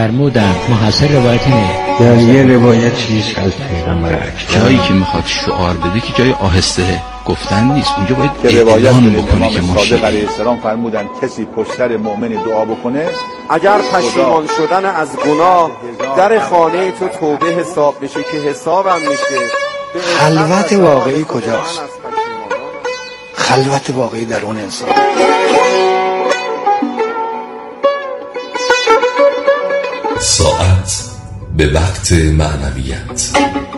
فرمودند محصل روایت اینه. در یه روایت چیز از پیغمبر اکرم جایی که میخواد شعار بده که جای آهسته گفتن نیست، اونجا باید اعلان بکنه که ما صادق علیه السلام فرمودن کسی پشت سر مؤمن دعا بکنه اگر پشیمان شدن از گناه در خانه تو توبه حساب بشه که حسابم میشه. خلوت واقعی کجاست؟ خلوت واقعی در اون انسان. ساعت به وقت معنویت.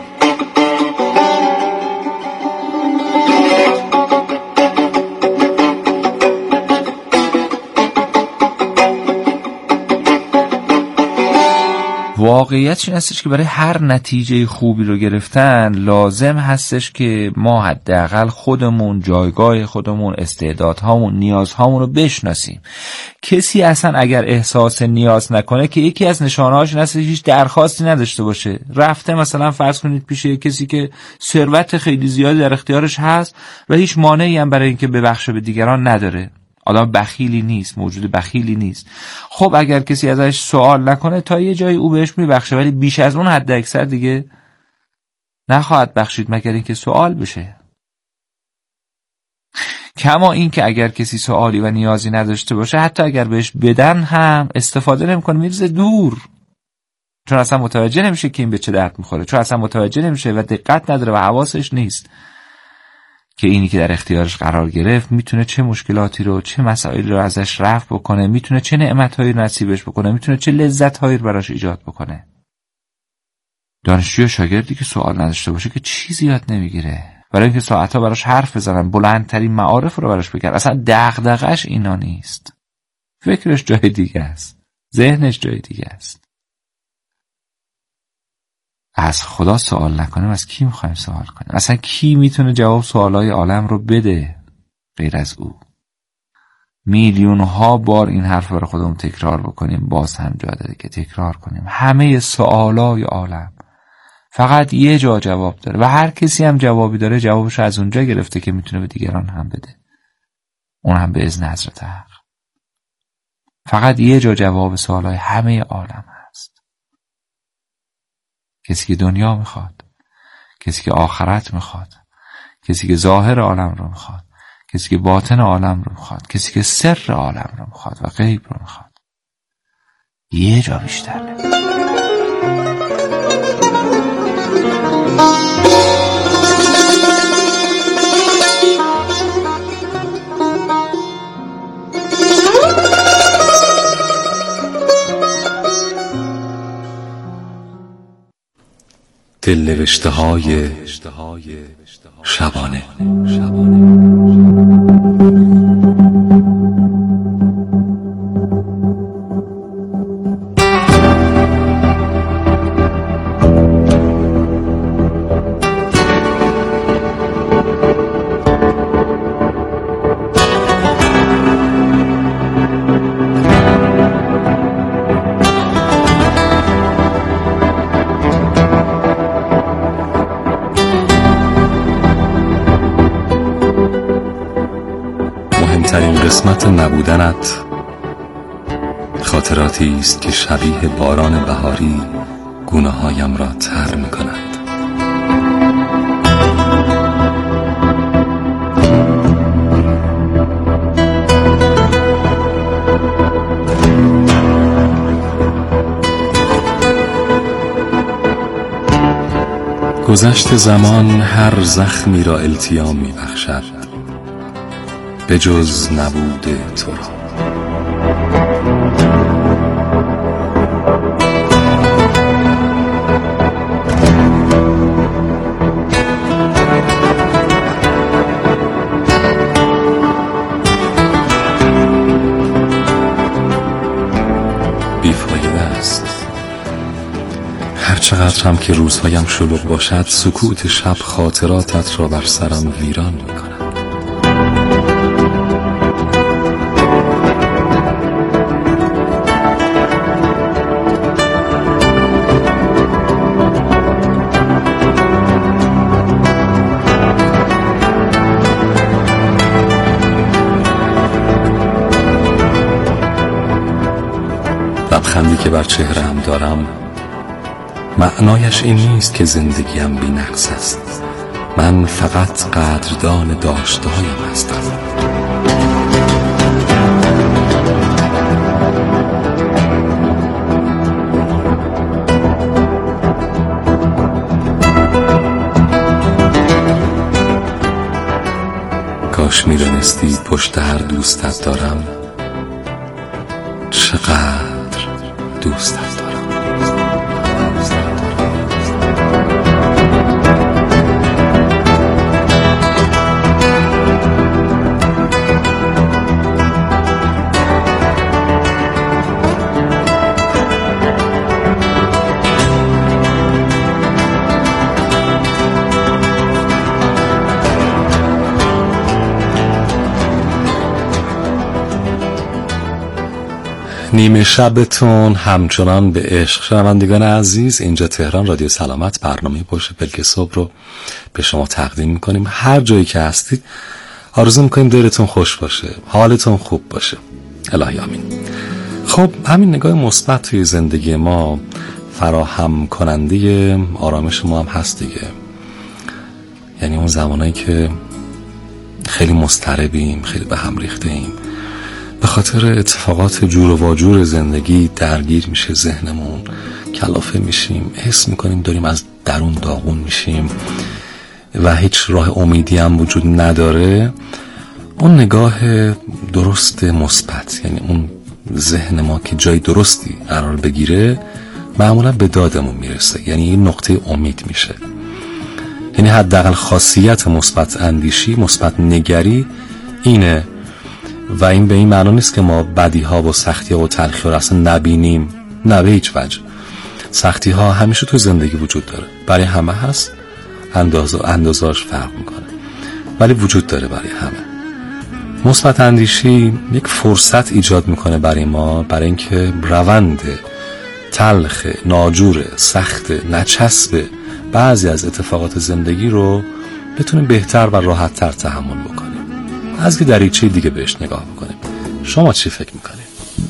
واقعیت این هستش که برای هر نتیجه خوبی رو گرفتن لازم هستش که ما حداقل خودمون، جایگاه خودمون، استعدادهامون، نیازهامون رو بشناسیم. کسی اصلا اگر احساس نیاز نکنه که یکی از نشانه‌هاش این هست هیچ درخواستی نداشته باشه. رفته مثلا فرض کنید پیش کسی که ثروت خیلی زیادی در اختیارش هست و هیچ مانعی هم برای اینکه ببخشه به دیگران نداره. آدم بخیلی نیست، موجود بخیلی نیست. خب اگر کسی ازش سوال نکنه تا یه جایی او بهش میبخشه، ولی بیش از اون حد اکثر دیگه نخواهد بخشید مگر اینکه سوال بشه. کما این که اگر کسی سوالی و نیازی نداشته باشه، حتی اگر بهش بدن هم استفاده نمیکنه، میرزه دور، چون اصلا متوجه نمیشه که این به چه درد میخوره، چون اصلا متوجه نمیشه و دقت نداره و حواسش نیست که اینی که در اختیارش قرار گرفت میتونه چه مشکلاتی رو، چه مسائلی رو ازش رفع بکنه، میتونه چه نعمتهایی رو نصیبش بکنه، میتونه چه لذتهایی رو براش ایجاد بکنه. دانشجو یا شاگردی که سوال نداشته باشه که چیزی یاد نمیگیره، برای اینکه ساعتها براش حرف بزنن، بلندترین معارف رو براش بگن، اصلا دغدغش اینا نیست. فکرش جای دیگه است، ذهنش جای دیگه است. از خدا سوال نکنیم از کی میخوایم سوال کنیم؟ اصلا کی میتونه جواب سوالای عالم رو بده غیر از او؟ میلیون ها بار این حرف رو خودمون تکرار بکنیم، باز هم جا داره که تکرار کنیم. همه سوالای عالم فقط یه جا جواب داره و هر کسی هم جوابی داره جوابش از اونجا گرفته که میتونه به دیگران هم بده، اون هم به اذن حضرت حق. فقط یه جا جواب سوالای همه عالم هست. کسی که دنیا میخواد، کسی که آخرت میخواد، کسی که ظاهر عالم رو میخواد، کسی که باطن عالم رو میخواد، کسی که سر عالم رو میخواد و غیب رو میخواد، یه جا بیشتر نمیخواد. دلنوشته‌های شبانه. مهمترین قسمت نبودنت خاطراتی است که شبیه باران بهاری گونه‌هایم را تر می‌کند. گذشت زمان هر زخمی را التیام می‌بخشد به جز نبود تو را. بیفایده است. هر چقدر هم که روزهایم شلوغ باشد، سکوت شب خاطراتت را بر سرم ویران می‌کند. لبخندی که بر چهره‌ام دارم معنایش این نیست که زندگیم بی نقص است. من فقط قدردان داشته‌هایم هستم. کاش می‌دانستی پشت هر دوستت دارم چقدر دوستت دارم. نیمه شبتون همچنان به عشق. شنوندگان عزیز، اینجا تهران رادیو سلامت، برنامه پشت پلک صبح رو به شما تقدیم میکنیم. هر جایی که هستید آرزو میکنیم دلتون خوش باشه، حالتون خوب باشه. الهی آمین. خب همین نگاه مثبت توی زندگی ما فراهم کننده آرامش ما هم هست دیگه. یعنی اون زمانایی که خیلی مضطربیم، خیلی به هم ریخته ایم، به خاطر اتفاقات جور و واجور زندگی درگیر میشه ذهنمون، کلافه میشیم، حس میکنیم داریم از درون داغون میشیم و هیچ راه امیدی هم وجود نداره. اون نگاه درست مثبت، یعنی اون ذهن ما که جای درستی قرار بگیره، معمولا به دادمون میرسه، یعنی این نقطه امید میشه. یعنی حداقل خاصیت مثبت اندیشی، مثبت نگری اینه. و این به این معنی نیست که ما بدی ها و سختی ها و تلخی ها رو اصلا نبینیم، نه به هیچ وجه. سختی ها همیشه تو زندگی وجود داره، برای همه هست، اندازه‌اش فرق میکنه، ولی وجود داره برای همه. مثبت اندیشی یک فرصت ایجاد میکنه برای ما، برای اینکه روند تلخ، ناجور، سخت، نچسب بعضی از اتفاقات زندگی رو بتونیم بهتر و راحت تر تحمل بکنیم، از که دریچه دیگه بهش نگاه بکنیم. شما چی فکر میکنید؟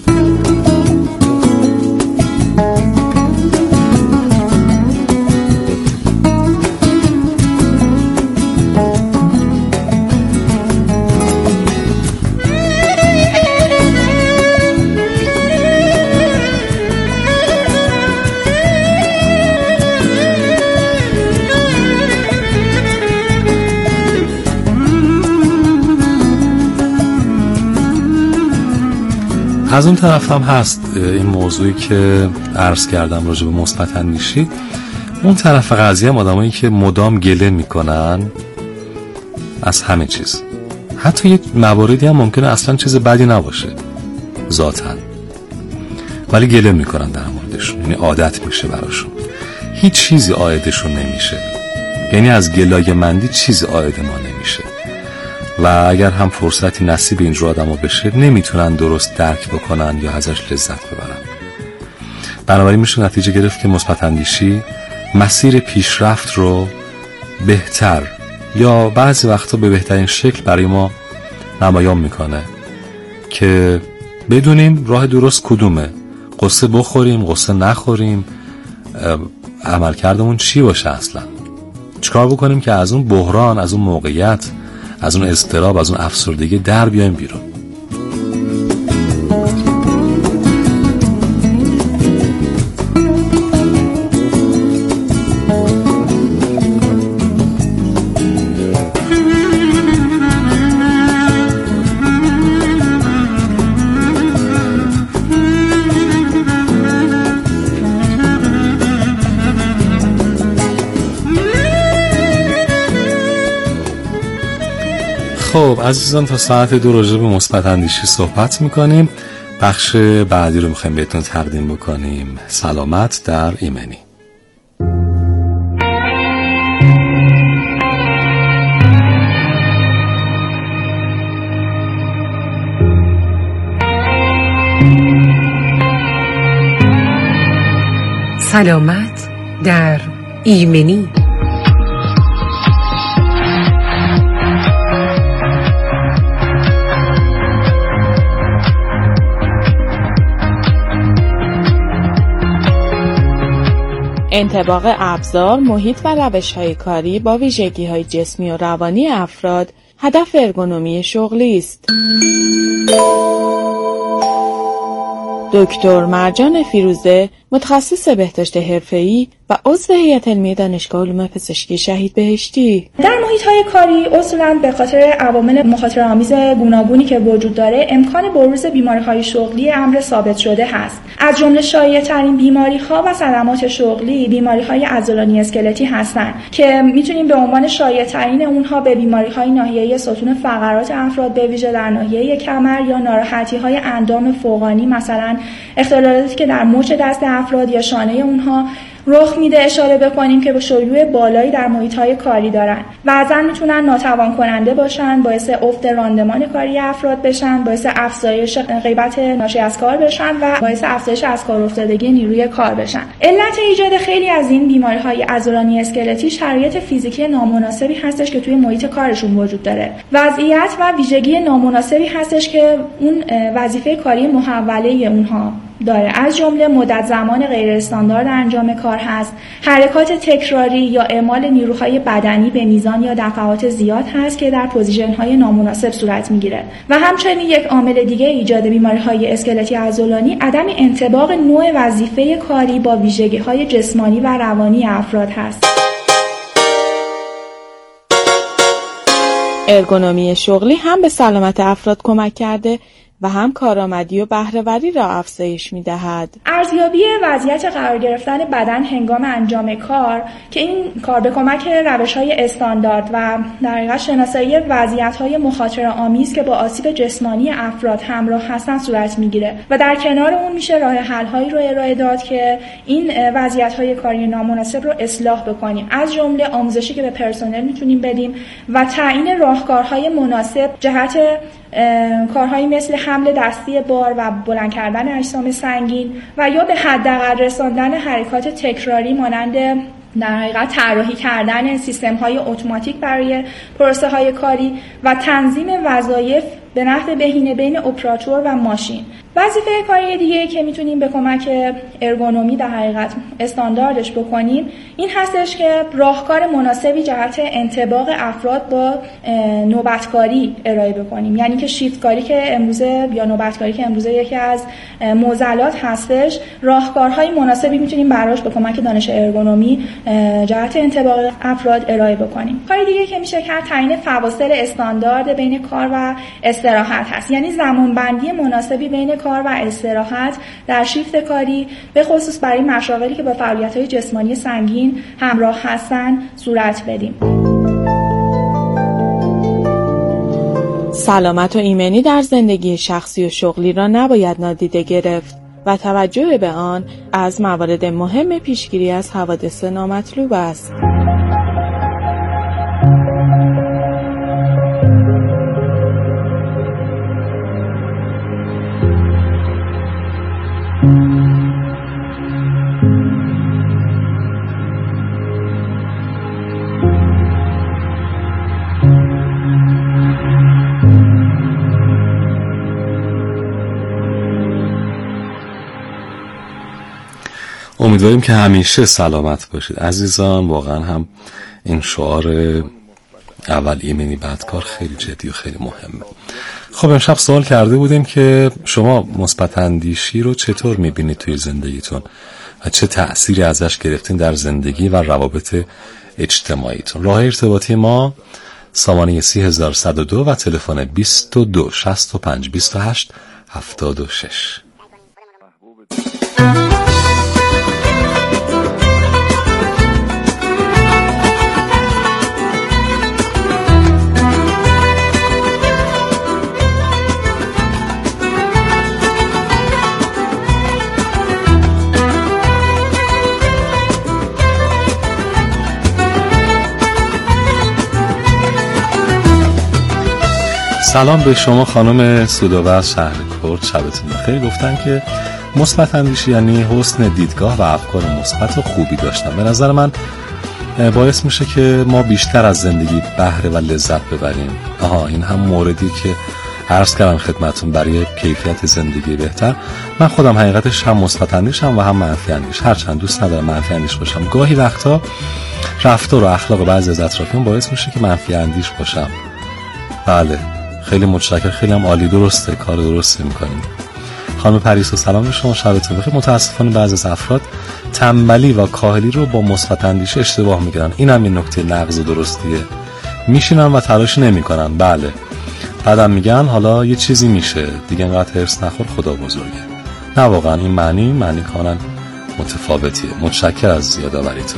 از اون طرف هم هست این موضوعی که عرض کردم راجع به مثبت اندیشی. اون طرف قضیه هم آدمایی که مدام گله میکنن از همه چیز، حتی یک مواردی هم ممکنه اصلا چیز بدی نباشه ذاتن، ولی گله میکنن در موردشون، یعنی عادت میشه براشون، هیچ چیزی عایدشون نمیشه. یعنی از گلایه مندی چیزی عاید ما نمیشه و اگر هم فرصتی نصیب اینجور آدمو بشه نمیتونن درست درک بکنن یا ازش لذت ببرن. بنابراین میشه نتیجه گرفت که مثبت اندیشی مسیر پیشرفت رو بهتر یا بعضی وقتا به بهترین شکل برای ما نمایان میکنه که بدونیم راه درست کدومه، قصه بخوریم، قصه نخوریم، عملکردمون چی باشه، اصلا چیکار بکنیم که از اون بحران، از اون موقعیت، از اون اضطراب، از اون افسردگی در بیایم بیرون. خب عزیزان، تا ساعت 2 راجع به مثبت اندیشی صحبت میکنیم. بخش بعدی رو میخوایم بهتون تقدیم بکنیم، سلامت در ایمنی. سلامت در ایمنی. انطباق ابزار، محیط و روش‌های کاری با ویژگی‌های جسمی و روانی افراد هدف ارگونومی شغلی است. دکتر مرجان فیروزه، متخصص بهداشت حرفه‌ای و عضو هیئت علمی دانشگاه علوم پزشکی شهید بهشتی. در محیط‌های کاری اصولاً به خاطر عوامل مخاطره‌آمیز گوناگونی که وجود داره، امکان بروز بیماری‌های شغلی امر ثابت شده هست. از جمله شایع‌ترین بیماری‌ها و صدمات شغلی بیماری‌های عضلانی اسکلتی هستند که می‌تونیم به عنوان شایع‌ترین اونها به بیماری‌های ناحیه‌ای ستون فقرات افراد به ویژه در ناحیه کمر یا ناراحتی‌های اندام فوقانی، مثلا اختلالاتی که در مچ دست افراد یا شانه اونها رخ میده اشاره بکنیم که با شیوع بالایی در محیط‌های کاری دارن. بعضا میتونن ناتوان کننده باشن، باعث افت راندمان کاری افراد بشن، باعث افزایش غیبت ناشی از کار بشن و باعث افزایش از کار افتادگی نیروی کار بشن. علت ایجاد خیلی از این بیماری‌های عضلانی اسکلتی شرایط فیزیکی نامناسبی هستش که توی محیط کارشون وجود داره. وضعیت و ویژگی نامناسبی هستش که اون وظیفه کاری محوله اونها داره، از جمله مدت زمان غیر استاندارد انجام کار هست، حرکات تکراری یا اعمال نیروهای بدنی به میزان یا دفعات زیاد هست که در پوزیشن‌های نامناسب صورت میگیره و همچنین یک عامل دیگه ایجاد بیماری‌های اسکلتی عضلانی عدم انطباق نوع وظیفه کاری با ویژگی‌های جسمانی و روانی افراد هست. ارگونومی شغلی هم به سلامت افراد کمک کرده و هم کارآمدی و بهره‌وری را افزایش می‌دهد. ارزیابی وضعیت قرار گرفتن بدن هنگام انجام کار که این کار به کمک روش‌های استاندارد و در حقیقت شناسایی وضعیت‌های مخاطره‌آمیز که با آسیب جسمانی افراد همراه هستند صورت می‌گیره و در کنار اون میشه راه حل‌هایی رو ارائه داد که این وضعیت‌های کاری نامناسب رو اصلاح بکنیم، از جمله آموزشی که به پرسنل می‌تونیم بدیم و تعیین راهکارهای مناسب جهت کارهایی مثل حمل دستی بار و بلند کردن اجسام سنگین و یا به حداقل رساندن حرکات تکراری مانند در حقیقت طراحی کردن سیستم‌های اتوماتیک برای پروسه‌های کاری و تنظیم وظایف به نحو بهینه بین اپراتور و ماشین. وظیفه کاری دیگه که میتونیم به کمک ارگونومی در حقیقت استانداردش بکنیم این هستش که راهکار مناسبی جهت انطباق افراد با نوبتکاری ارائه بکنیم، یعنی که شیفت کاری که امروزه یا نوبتکاری که امروزه یکی از معضلات هستش، راهکارهای مناسبی میتونیم براش به کمک دانش ارگونومی جهت انطباق افراد ارائه بکنیم. کاری دیگه که میشه کرد تعیین فواصل استاندارد بین کار و استراحت هست، یعنی زمانبندی مناسبی بین کار و استراحت در شیفت کاری به خصوص برای مشاغلی که با فعالیت‌های جسمانی سنگین همراه هستن صورت بدیم. سلامت و ایمنی در زندگی شخصی و شغلی را نباید نادیده گرفت و توجه به آن از موارد مهم پیشگیری از حوادث نامطلوب است. امیدواریم که همیشه سلامت باشید عزیزان. واقعا هم این شعار اول ایمنی بعد کار خیلی جدی و خیلی مهمه. خب امشب سوال کرده بودیم که شما مثبت اندیشی رو چطور میبینید توی زندگیتون و چه تأثیری ازش گرفتین در زندگی و روابط اجتماعیتون. راه ارتباطی ما سامانه 3102 و تلفن 22 65 28 76. سلام به شما خانم سوداوه از شهر کرد، شبتون بخیر. گفتن که مثبت اندیشی یعنی حسن دیدگاه و افکار مثبت و خوبی داشتن. به نظر من باعث میشه که ما بیشتر از زندگی بهره و لذت ببریم. این هم موردی که عرض کردم خدمتون برای کیفیت زندگی بهتر. من خودم حقیقتش هم مثبت اندیشم و هم منفی اندیش، هرچند دوست ندارم منفی اندیش باشم. گاهی وقتا رفتار و اخلاق بعضی از اطرافیان باعث میشه که منفی اندیش باشم. بله خیلی متشکرم، خیلی هم عالی، درسته، کار درستی میکنیم. خانم پریسا سلام به شما، شبتون بخیر. متاسفانه بعضی از افراد تنبلی و کاهلی رو با مثبت اندیش اشتباه میگیرن. اینم این نکته نقض و درستیه. میشینن و تلاش نمیکنن. بله بعدم میگن حالا یه چیزی میشه دیگه، انقدر هرس نخور خدا بزرگه. نه واقعا این معنی کاملا متفاوتیه. متشکر از یادآوریتون.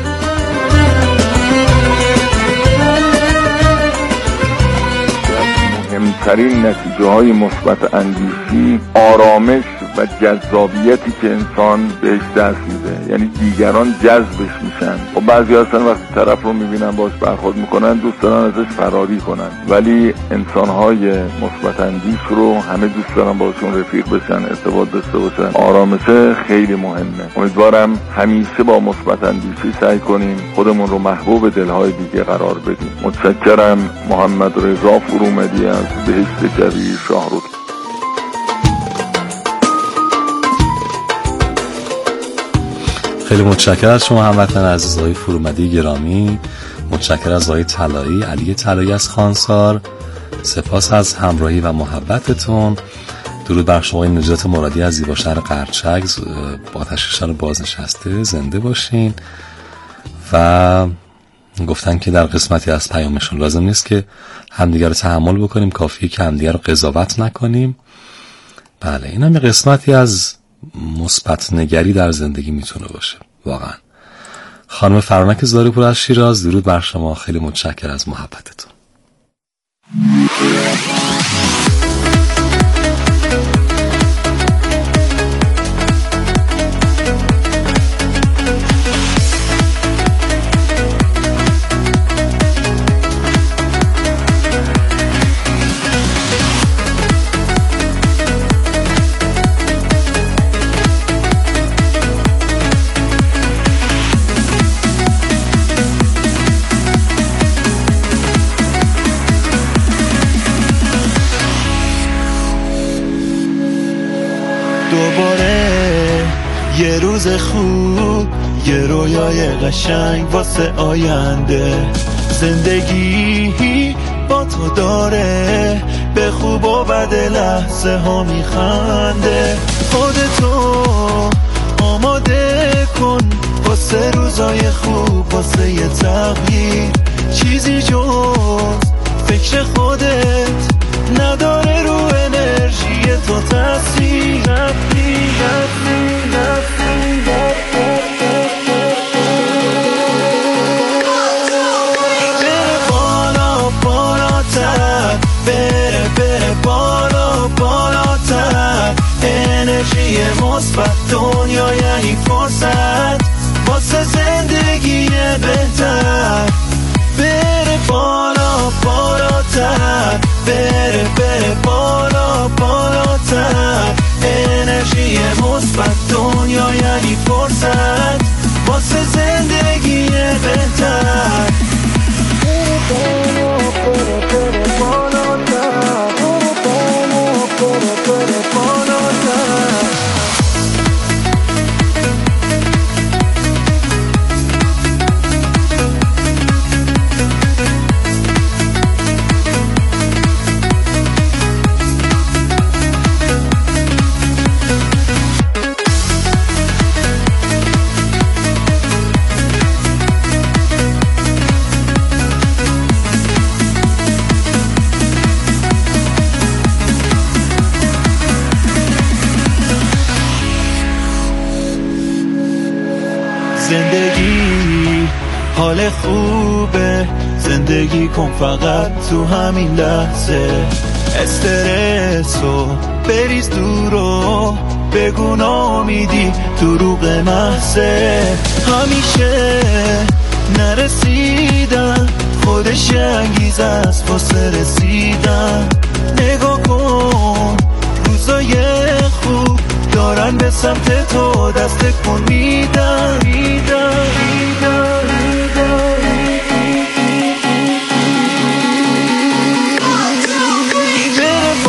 مهمترین نتیجه های مثبت اندیشی آرامش و جذابیتی که انسان بهش دست میده، یعنی دیگران جذبش میشن. و بعضی هستن وقتی طرف رو میبینن باش برخورد میکنن دوست دارن ازش فراری کنن، ولی انسانهای مثبت اندیش رو همه دوست دارن باشون رفیق بشن، ارتباط داشته باشن. آرامش خیلی مهمه. امیدوارم همیشه با مثبت اندیشی سعی کنیم خودمون رو محبوب دلهای دیگه قرار بدیم. متشکرم. محمد رضا فرومدی از بهشت کویر شاهرود. خیلی متشکر از شما هموطن عزیز آقای فرومدی گرامی. متشکر از آقای طلایی، علی طلایی از خانسار. سپاس از همراهی و محبتتون. درود بر شما نجات مرادی از زیبا شهر قرچک با آتش‌نشان بازنشسته. زنده باشین. و گفتن که در قسمتی از پیامشون لازم نیست که همدیگر رو تحمل بکنیم، کافیه که همدیگر رو قضاوت نکنیم. بله این هم یه قسمتی از مثبت نگری در زندگی میتونه باشه واقعا. خانم فرانک زاریپور از شیراز، درود بر شما، خیلی متشکر از محبتتون. یه روز خوب، یه رویای قشنگ واسه آینده. زندگی با تو داره به خوب و بد لحظه ها میخنده. خودتو آماده کن واسه روزای خوب، واسه یه تغییر. چیزی جز فکر خودت نداره رو انرژی تو تاثیر. بره بالا بالاتر، بره بالا بالاتر. انرژی مثبت دنیا یعنی فرصت واسه زندگی بهتر. بره بالا بالاتر، بره بالا بالاتر. انرژی مثبت دنیا یعنی فرصت واسه زندگی بهتر. بره بالاتر، بره بالاتر. زندگی حال خوبه، زندگی کن فقط تو همین لحظه. استرسو بریز دورو، بگو نامیدی دروغ محضه. همیشه نرسیدن خودش انگیزه است واسه رسیدن. نگاه کن روزای خوب دارن به سمت تو دست کن میدن. بره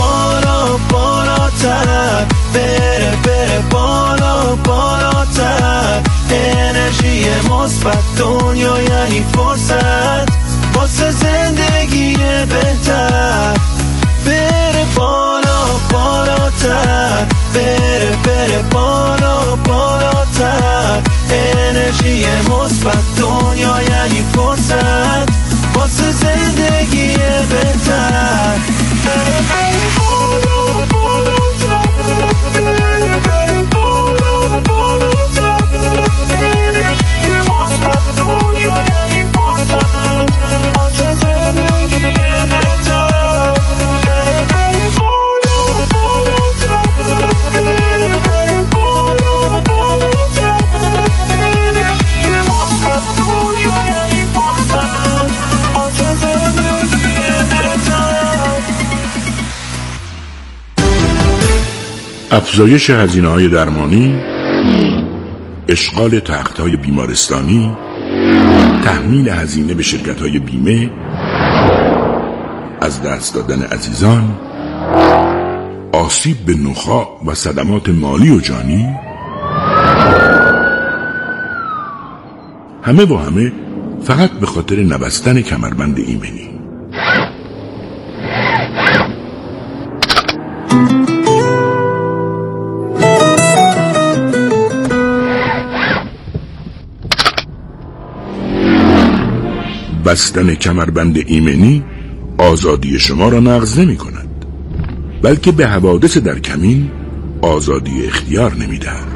افزایش هزینه‌های درمانی، اشغال تخت‌های بیمارستانی، تحمیل هزینه به شرکت‌های بیمه، از دست دادن عزیزان، آسیب به نخاع و صدمات مالی و جانی، همه و همه فقط به خاطر نبستن کمربند ایمنی. بستن کمربند ایمنی آزادی شما را نقض نمی کند، بلکه به حوادث در کمین آزادی اختیار نمی دهد.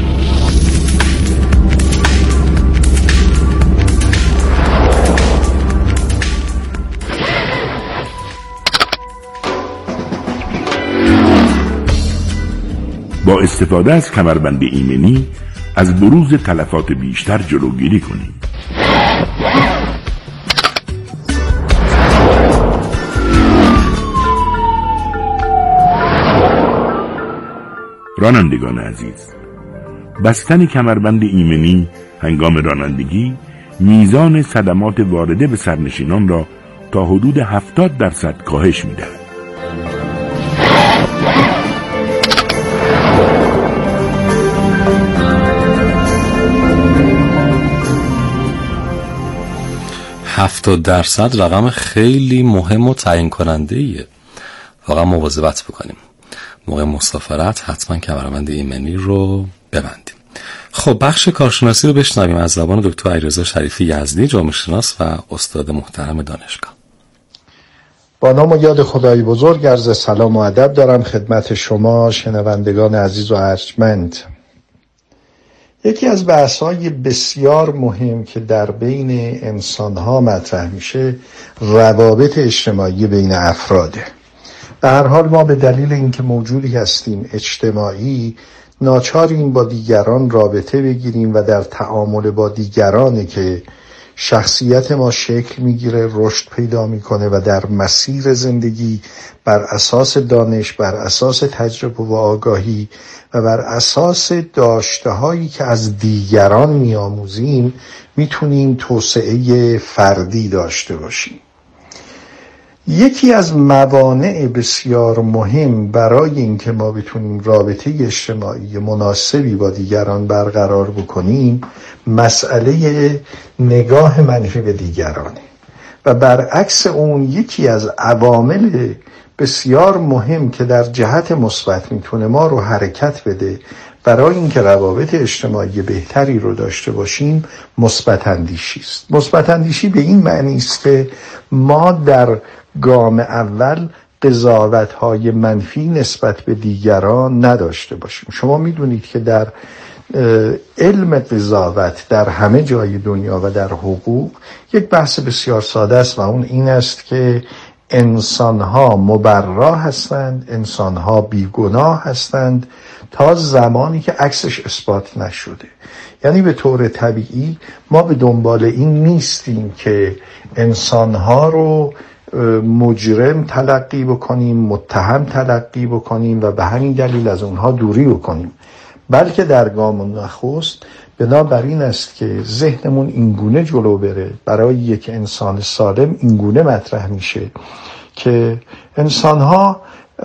با استفاده از کمربند ایمنی از بروز تلفات بیشتر جلوگیری کنید. رانندگان عزیز، بستن کمربند ایمنی هنگام رانندگی میزان صدمات وارده به سرنشینان را تا حدود 70% کاهش می‌دهد. %70 رقم خیلی مهم و تعیین کننده ایه. واقعا مواظبت بکنیم. موقع مسافرت حتما کمربند ایمنی رو ببندیم. خب بخش کارشناسی رو بشنویم از زبان دکتر علیرضا شریفی یزدی، جامعه شناس و استاد محترم دانشگاه. با نام و یاد خدای بزرگ عرض سلام و ادب دارم خدمت شما شنوندگان عزیز و ارجمند. یکی از بحث‌های بسیار مهم که در بین انسان‌ها مطرح میشه روابط اجتماعی بین افراده. به هر حال ما به دلیل اینکه موجودی هستیم اجتماعی ناچاریم با دیگران رابطه بگیریم و در تعامل با دیگرانه که شخصیت ما شکل میگیره، رشد پیدا میکنه و در مسیر زندگی بر اساس دانش، بر اساس تجربه و آگاهی و بر اساس داشته‌هایی که از دیگران میآموزیم میتونیم توسعه فردی داشته باشیم. یکی از موانع بسیار مهم برای اینکه ما بتونیم رابطه اجتماعی مناسبی با دیگران برقرار بکنیم مسئله نگاه منفی به دیگرانه و برعکس اون یکی از عوامل بسیار مهم که در جهت مثبت میتونه ما رو حرکت بده برای اینکه روابط اجتماعی بهتری رو داشته باشیم مثبت اندیشی است. مثبت اندیشی به این معنی است که ما در گام اول قضاوت‌های منفی نسبت به دیگران نداشته باشیم. شما میدونید که در علم قضاوت در همه جای دنیا و در حقوق یک بحث بسیار ساده است و اون این است که انسان‌ها مبرا هستند، انسان‌ها بیگناه هستند تا زمانی که عکسش اثبات نشده. یعنی به طور طبیعی ما به دنبال این نیستیم که انسان‌ها رو مجرم تلقی بکنیم، متهم تلقی بکنیم و به همین دلیل از اونها دوری بکنیم، بلکه در گام نخست بنابراین است که ذهنمون اینگونه جلو بره. برای یک انسان سالم اینگونه مطرح میشه که انسان‌ها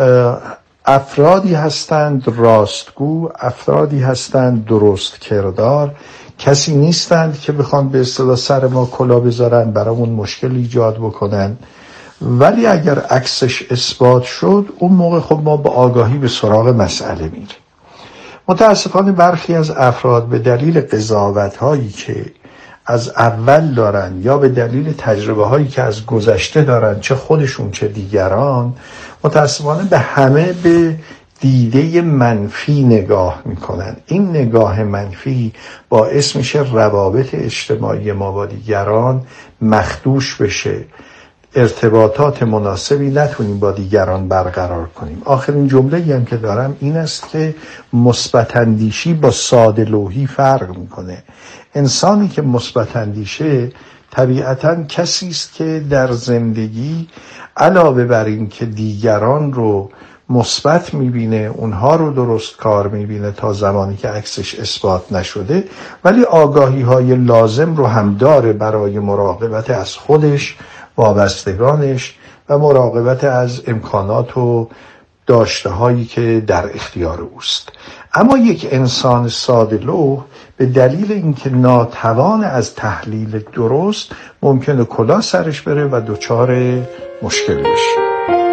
افرادی هستند راستگو، افرادی هستند درست کردار، کسی نیستند که بخوان به اصطلاح سر ما کلا بذارن، برامون مشکل ایجاد بکنن. ولی اگر عکسش اثبات شد اون موقع خب ما با آگاهی به سراغ مسئله میریم. متاسفانه برخی از افراد به دلیل قضاوت‌هایی که از اول دارن یا به دلیل تجربه‌هایی که از گذشته دارن، چه خودشون چه دیگران، متاسفانه به همه به دیده منفی نگاه میکنن. این نگاه منفی باعث میشه روابط اجتماعی ما با دیگران مخدوش بشه، ارتباطات مناسبی نتونیم با دیگران برقرار کنیم. آخرین جمله‌ای هم که دارم این است که مثبت اندیشی با ساده لوحی فرق میکنه. انسانی که مثبت اندیشه طبیعتاً کسی است که در زندگی علاوه بر این که دیگران رو مثبت میبینه، اونها رو درست کار میبینه تا زمانی که عکسش اثبات نشده، ولی آگاهی های لازم رو هم داره برای مراقبت از خودش، وابستگانش و مراقبت از امکانات و داشته هایی که در اختیار اوست. اما یک انسان ساده‌لوح به دلیل اینکه ناتوان از تحلیل درست ممکنه کلاه سرش بره و دچار مشکل بشه.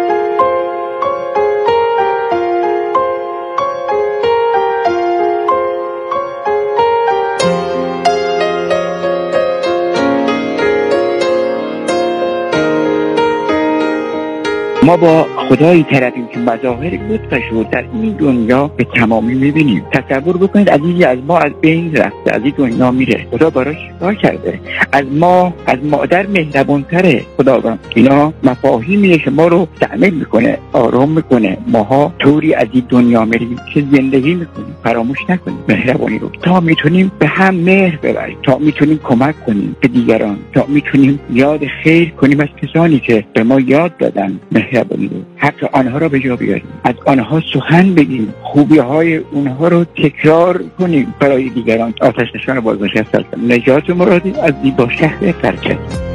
ما با خدایی طرفیم که مظاهر لطفش رو در این دنیا به تمامی میبینیم. تصور بکنید عزیزی از ما از بین رفته، از این دنیا میره، خدا براش کار کرده، از مادر مهربانتره خداوند. اینا مفاهیمیه که ما رو تعمیل میکنه، آرام میکنه. ماها طوری از این دنیا میریم که زندگی میکنیم، فراموش نکنیم مهربانی رو، تا میتونیم به هم مهر ببریم، تا میتونیم کمک کنیم به دیگران، تا میتونیم یاد خیر کنیم از کسانی که به ما یاد دادن مهربانی رو، حتی آنها را به جا بیاریم، از آنها سخن بگیم، خوبی های اونها رو تکرار کنیم برای دیگران. آتش نشان بازنشسته هستم. نجات مرادی از زیبا شهر فرکت.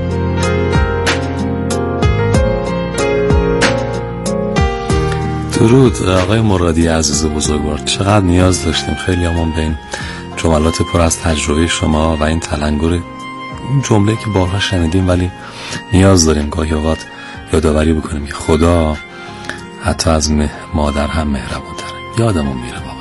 درود آقای مرادی عزیز و بزرگوار. چقدر نیاز داشتیم خیلی همون به این جملات پر از تجربه شما و این تلنگر، این جمله که بارها شنیدیم ولی نیاز داریم گاهی اوقات یادآوری بکنیم که خدا حتی از مادر هم مهربان‌تره. یادمون میره واقعا.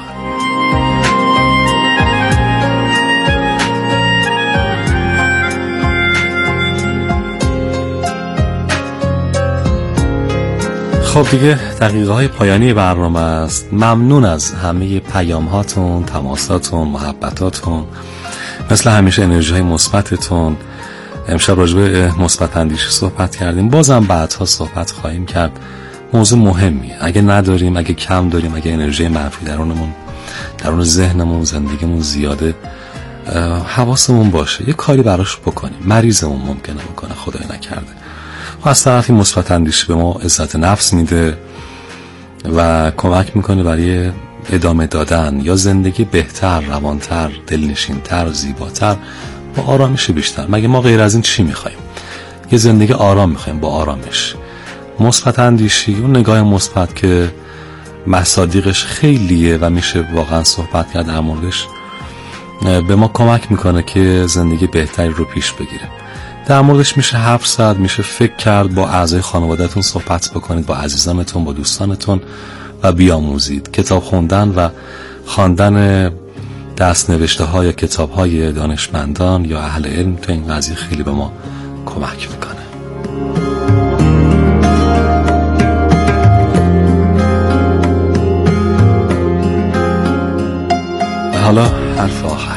خب دیگه دقیقه های پایانی برنامه است. ممنون از همه پیام هاتون، تماساتون، محبتاتون، مثل همیشه انرژی های مثبتتون. امشب راجع به مثبت اندیشی صحبت کردیم، بازم بعدها صحبت خواهیم کرد. موضوع مهمیه. اگه نداریم، اگه کم داریم، اگه انرژی منفی درون ذهنمون، زندگیمون زیاده، حواسمون باشه یه کاری براش بکنیم. مریضمون ممکنه بکنه، خدای نکرده. و از طرفی مثبت اندیشی به ما عزت نفس میده و کمک میکنه برای ادامه دادن یا زندگی بهتر، روانتر، دلنشینتر، زیباتر، با آرامش بیشتر. مگه ما غیر از این چی میخوایم؟ یه زندگی آرام میخوایم با آرامش. مثبت اندیشی، اون نگاه مثبت که مصادیقش خیلیه و میشه واقعا صحبت کرد در موردش، به ما کمک میکنه که زندگی بهتری رو پیش بگیریم. در موردش میشه حرف زد، میشه فکر کرد، با اعضای خانواده‌تون صحبت بکنید، با عزیزانتون، با دوستانتون و بیاموزید. کتاب خوندن و خواندن دست نوشته های کتاب های دانشمندان یا اهل علم تو این قضیه خیلی به ما کمک میکنه. حالا حرف آخر.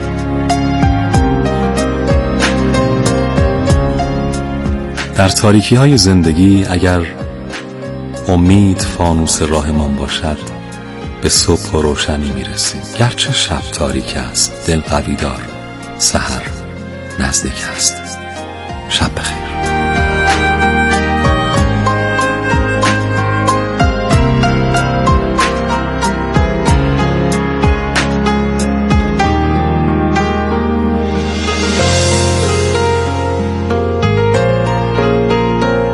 در تاریکی های زندگی اگر امید فانوس راهمان باشد، به صبح و روشنی میرسیم. گرچه شب تاریک است، دل قوی دار، سحر نزدیک است. شب بخیر.